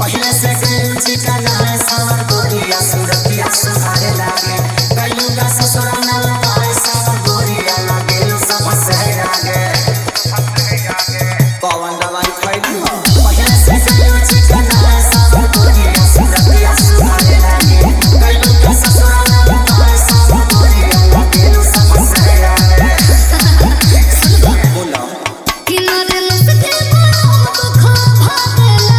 पहले से कई चिकना है सावर गोरिया सूरतिया सुधारे लागे कईलुगा ससुराना लगाए सावर गोरिया लागे सब सहे आगे कौन दवाई खैली पहले से कई चिकना है सावर गोरिया सूरतिया सुधारे लागे कईलुगा ससुराना लगाए सावर गोरिया लागे सब सहे आगे बोलो किनारे लसके बनो तो खा भागेला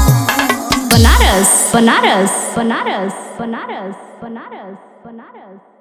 Banaras, Banaras, Banaras, Banaras, Banaras, Banaras.